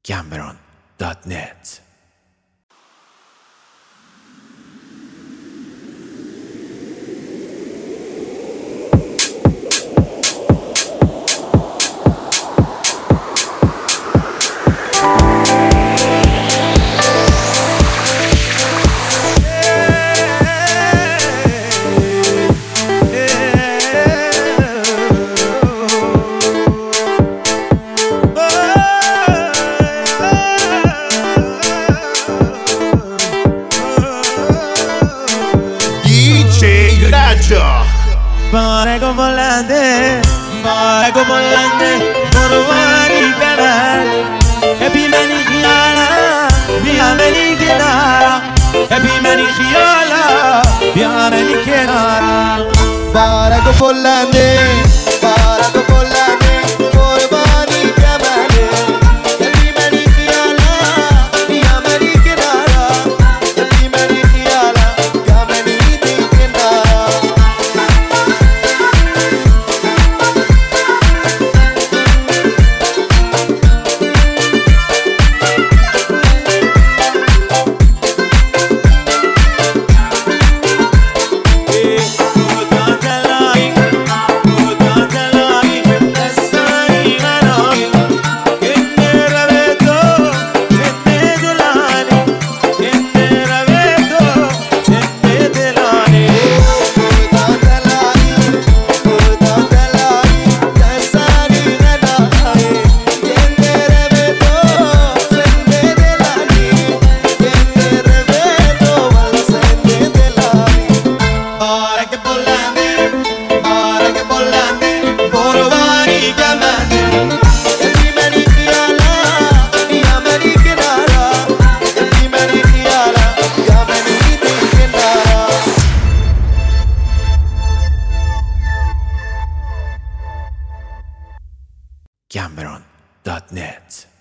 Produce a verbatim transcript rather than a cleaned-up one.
Cameron dot net. Barego volante, barego volante, Borwani canal, Happy many hiala, via many kinara, Happy many hiala, via many kinara. Barego volante, barego volante, Borwani canal, Happy many hiala, via many kinara, Happy many hiala, via many kinara. Cameron dot net.